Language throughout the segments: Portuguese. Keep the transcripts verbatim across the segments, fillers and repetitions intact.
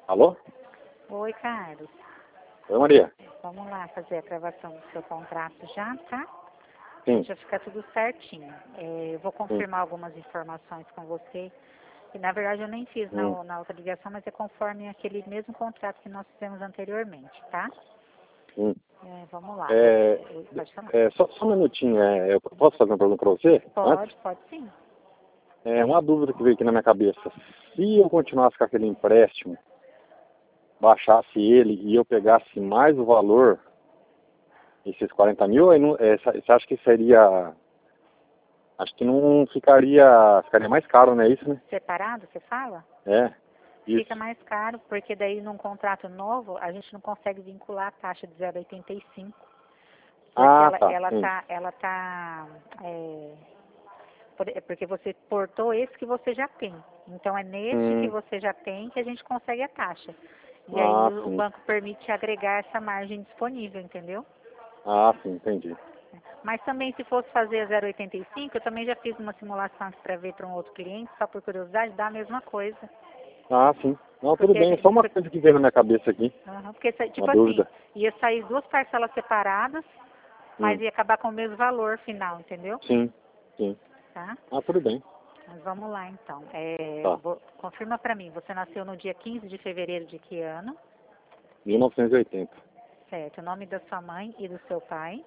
Alô? Oi, Carlos. Oi, Maria. Vamos lá fazer a gravação do seu contrato já, tá? Sim, Já fica tudo certinho. É, eu vou sim. confirmar algumas informações com você. E, na verdade, eu nem fiz Hum, na, na outra ligação, mas é conforme aquele mesmo contrato que nós fizemos anteriormente, tá? hum. É, vamos lá. É, Oi, pode falar. é, só, só um minutinho. É, eu posso fazer uma pergunta para você? Antes? Pode, pode sim. É uma dúvida que veio aqui na minha cabeça. Se eu continuasse com aquele empréstimo, baixasse ele e eu pegasse mais o valor, esses quarenta mil, aí não, é, você acha que seria... Acho que não ficaria... Ficaria mais caro, não é isso, né? Separado, você fala? É, Fica isso. mais caro, porque daí num contrato novo a gente não consegue vincular a taxa de zero vírgula oitenta e cinco. Porque Ah, ela, tá. ela Sim. tá, ela tá, é, por- é porque você portou esse que você já tem. Então é neste que Hum, você já tem que a gente consegue a taxa. E aí ah, o sim. banco permite agregar essa margem disponível, entendeu? Ah, sim, entendi. Mas também se fosse fazer a zero vírgula oitenta e cinco, eu também já fiz uma simulação para ver para um outro cliente, só por curiosidade, dá a mesma coisa. Ah, sim. Não, tudo Porque, a bem. É gente- só uma por- coisa que veio na minha cabeça aqui. aham, porque Uma tipo assim, dúvida. ia sair duas parcelas separadas, mas Hum. ia acabar com o mesmo valor final, entendeu? Sim, sim. Tá? Ah, tudo bem. Mas vamos lá então. É, Tá. vou- confirma para mim, você nasceu no dia quinze de fevereiro de que ano? mil novecentos e oitenta. Certo. O nome da sua mãe e do seu pai?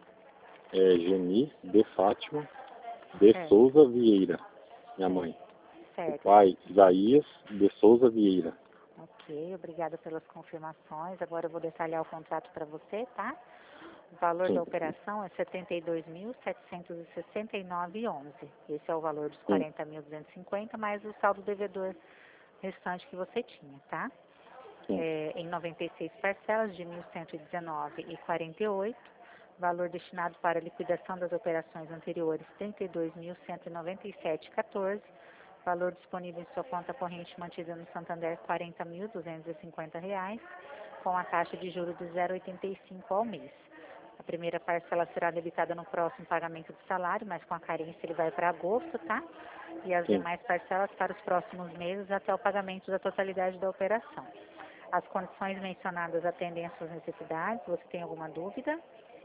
É Geni de Fátima de Certo. Souza Vieira, minha mãe. O Certo. pai, Isaías de Souza Vieira. Ok, obrigada pelas confirmações. Agora eu vou detalhar o contrato para você, tá? O valor da Sim, operação é setenta e dois mil, setecentos e sessenta e nove e onze. Esse é o valor dos sim, quarenta mil duzentos e cinquenta mais o saldo devedor restante que você tinha, tá? sim, É, em noventa e seis parcelas de mil cento e dezenove e quarenta e oito, valor destinado para liquidação das operações anteriores trinta e dois mil cento e noventa e sete e quatorze, valor disponível em sua conta corrente mantida no Santander quarenta mil duzentos e cinquenta reais, com a taxa de juros de zero vírgula oitenta e cinco ao mês. A primeira parcela será debitada no próximo pagamento do salário, mas com a carência ele vai para agosto, tá? E as sim. demais parcelas para os próximos meses até o pagamento da totalidade da operação. As condições mencionadas atendem às suas necessidades. Você tem alguma dúvida?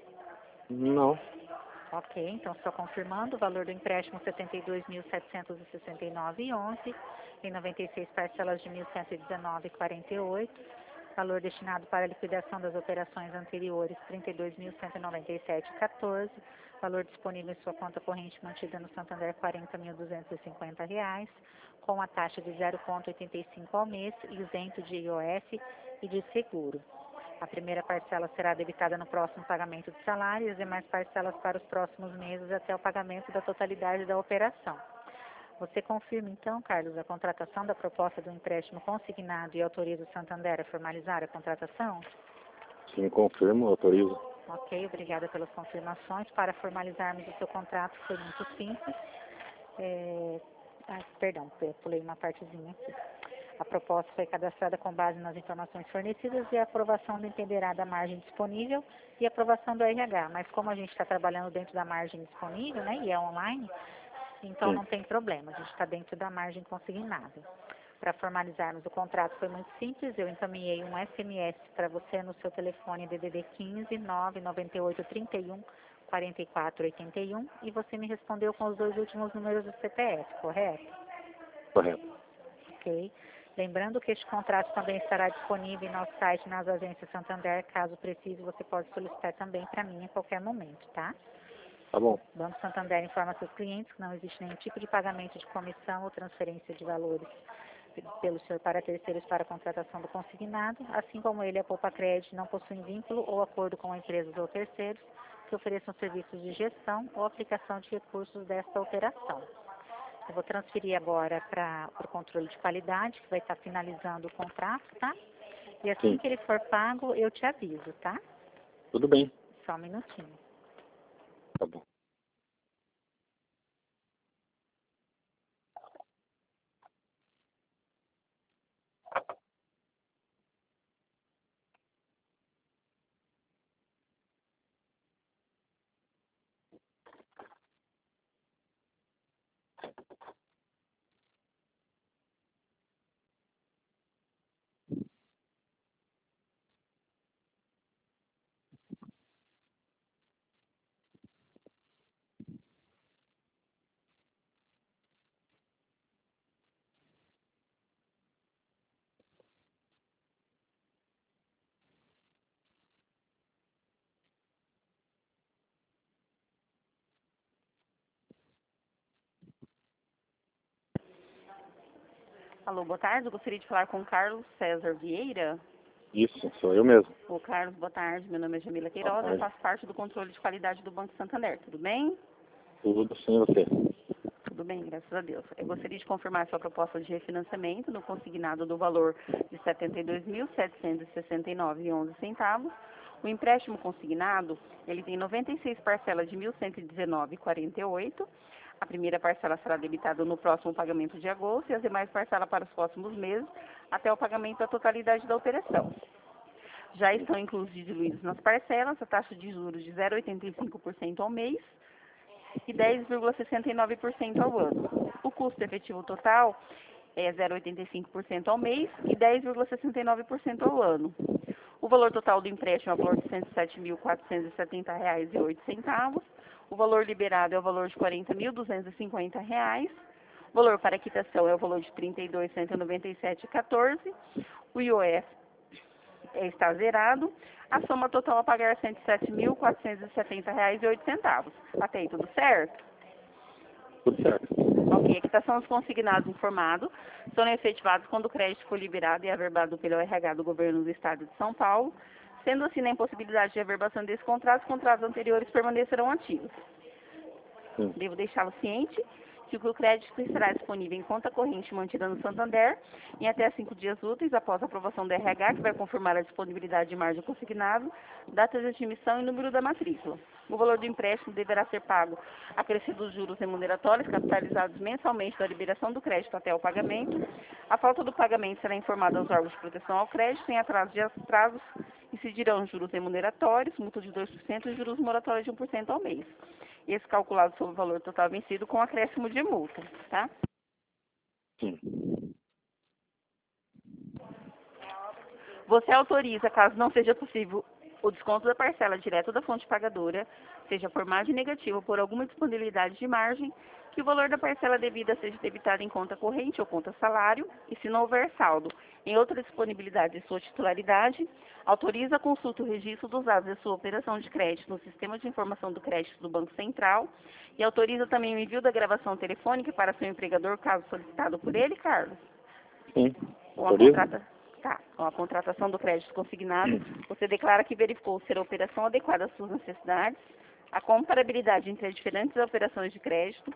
Não. Ok, então só confirmando, o valor do empréstimo setenta e dois mil setecentos e sessenta e nove e onze, em noventa e seis parcelas de mil cento e dezenove e quarenta e oito, valor destinado para a liquidação das operações anteriores trinta e dois mil cento e noventa e sete e quatorze, valor disponível em sua conta corrente mantida no Santander quarenta mil duzentos e cinquenta reais, com a taxa de zero vírgula oitenta e cinco ao mês, isento de I O F e de seguro. A primeira parcela será debitada no próximo pagamento do salário e as demais parcelas para os próximos meses até o pagamento da totalidade da operação. Você confirma então, Carlos, a contratação da proposta do empréstimo consignado e autoriza o Santander a formalizar a contratação? Sim, confirmo, autorizo. Ok, obrigada pelas confirmações. Para formalizarmos o seu contrato foi muito simples. É... Ah, perdão, pulei uma partezinha aqui. A proposta foi cadastrada com base nas informações fornecidas e a aprovação dependerá da margem disponível e a aprovação do R H. Mas como a gente está trabalhando dentro da margem disponível, né, e é online, então Sim, não tem problema, a gente está dentro da margem consignada. Para formalizarmos o contrato foi muito simples, eu encaminhei um S M S para você no seu telefone D D D quinze, nove nove oito, trinta e um, quarenta e quatro, oitenta e um e você me respondeu com os dois últimos números do C P F, correto? correto. Ok. Lembrando que este contrato também estará disponível em nosso site nas agências Santander. Caso precise, você pode solicitar também para mim a qualquer momento, tá? Tá bom. O Banco Santander informa seus clientes que não existe nenhum tipo de pagamento de comissão ou transferência de valores pelo senhor para terceiros para a contratação do consignado, assim como ele, a Poupa Crédito, não possuem vínculo ou acordo com empresas ou terceiros que ofereçam serviços de gestão ou aplicação de recursos desta operação. Eu vou transferir agora para o controle de qualidade, que vai estar finalizando o contrato, tá? E assim Sim, que ele for pago, eu te aviso, tá? tudo bem. Só um minutinho. Tá bom. Alô, boa tarde. Eu gostaria de falar com o Carlos César Vieira. Isso, sou eu mesmo. Ô, Carlos, boa tarde. Meu nome é Jamila Queiroz. Eu faço parte do controle de qualidade do Banco Santander. Tudo bem? Tudo sim, você. Tudo bem, graças a Deus. Eu gostaria de confirmar sua proposta de refinanciamento no consignado do valor de setenta e dois mil, setecentos e sessenta e nove reais e onze centavos. O empréstimo consignado, ele tem noventa e seis parcelas de mil cento e dezenove reais e quarenta e oito centavos. A primeira parcela será debitada no próximo pagamento de agosto e as demais parcelas para os próximos meses, até o pagamento da totalidade da operação. Já estão inclusos e diluídos nas parcelas a taxa de juros de zero vírgula oitenta e cinco por cento ao mês e dez vírgula sessenta e nove por cento ao ano. O custo efetivo total é zero vírgula oitenta e cinco por cento ao mês e dez vírgula sessenta e nove por cento ao ano. O valor total do empréstimo é o valor de cento e sete mil, quatrocentos e setenta reais e oito centavos. O valor liberado é o valor de quarenta mil, duzentos e cinquenta reais. O valor para quitação é o valor de trinta e dois mil, cento e noventa e sete reais e quatorze centavos. O I O F está zerado. A soma total a pagar é cento e sete mil, quatrocentos e setenta reais e oito centavos. Até aí, tudo certo? Tudo certo. Ok, a quitação dos consignados informados serão efetivados quando o crédito for liberado e averbado pelo R H do Governo do Estado de São Paulo. Sendo assim, na impossibilidade de averbação desse contrato, os contratos anteriores permanecerão ativos. Sim. Devo deixá-lo ciente que o crédito estará disponível em conta corrente mantida no Santander em até cinco dias úteis após a aprovação do R H, que vai confirmar a disponibilidade de margem consignado, data de admissão e número da matrícula. O valor do empréstimo deverá ser pago acrescido os juros remuneratórios capitalizados mensalmente da liberação do crédito até o pagamento. A falta do pagamento será informada aos órgãos de proteção ao crédito em atraso de prazos, incidirão juros remuneratórios, multa de dois por cento e juros moratórios de um por cento ao mês. Esse calculado sobre o valor total vencido com acréscimo de multa, tá? Sim. Você autoriza, caso não seja possível, o desconto da parcela direto da fonte pagadora, seja por margem negativa ou por alguma disponibilidade de margem, que o valor da parcela devida seja debitado em conta corrente ou conta salário, e se não houver saldo em outra disponibilidade de sua titularidade, autoriza a consulta e o registro dos dados da sua operação de crédito no Sistema de Informação do Crédito do Banco Central e autoriza também o envio da gravação telefônica para seu empregador, caso solicitado por ele, Carlos. Sim. Com a, Autoriza? contrata... tá. Com a contratação do crédito consignado, você declara que verificou ser a operação adequada às suas necessidades, a comparabilidade entre as diferentes operações de crédito,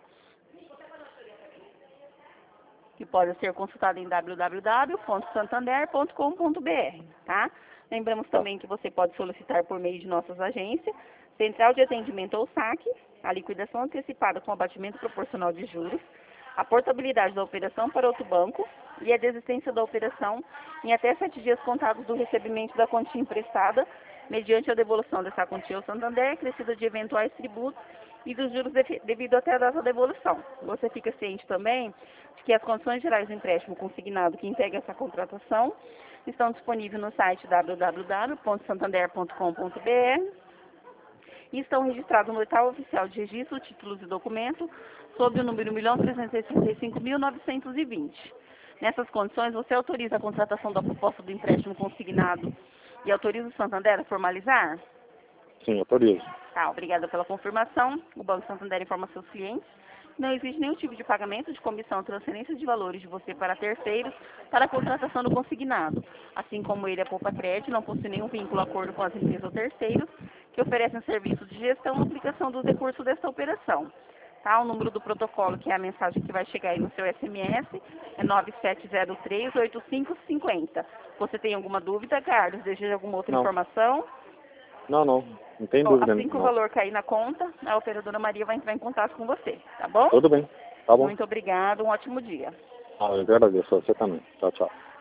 que pode ser consultado em w w w ponto santander ponto com ponto b r, tá? Lembramos também que você pode solicitar por meio de nossas agências, Central de Atendimento ou saque, a liquidação antecipada com abatimento proporcional de juros, a portabilidade da operação para outro banco e a desistência da operação em até sete dias contados do recebimento da quantia emprestada, mediante a devolução dessa quantia ao Santander, acrescida de eventuais tributos e dos juros devido até a data da devolução. Você fica ciente também de que as condições gerais do empréstimo consignado que integra essa contratação estão disponíveis no site w w w ponto santander ponto com ponto b r e estão registrados no edital oficial de registro, títulos e documentos, sob o número um milhão trezentos e sessenta e cinco mil novecentos e vinte. Nessas condições, você autoriza a contratação da proposta do empréstimo consignado e autoriza o Santander a formalizar? Sim, autorizo. Tá, obrigada pela confirmação. O Banco Santander informa seus clientes que não existe nenhum tipo de pagamento de comissão ou transferência de valores de você para terceiros para a contratação do consignado. Assim como ele, a Poupa Crédito, não possui nenhum vínculo ou acordo com as empresas ou terceiros que oferecem serviços de gestão ou aplicação dos recursos desta operação. Tá, o número do protocolo, que é a mensagem que vai chegar aí no seu S M S, é nove sete zero três, oito cinco cinco zero. Você tem alguma dúvida, Carlos? Deseja alguma outra Não. informação? Não, não. Não tem Bom, dúvida. assim que o não. valor cair na conta, a operadora Maria vai entrar em contato com você, tá bom? Tudo bem. Tá bom. Muito obrigada, um ótimo dia. Ah, eu agradeço a você também. Tchau, tchau.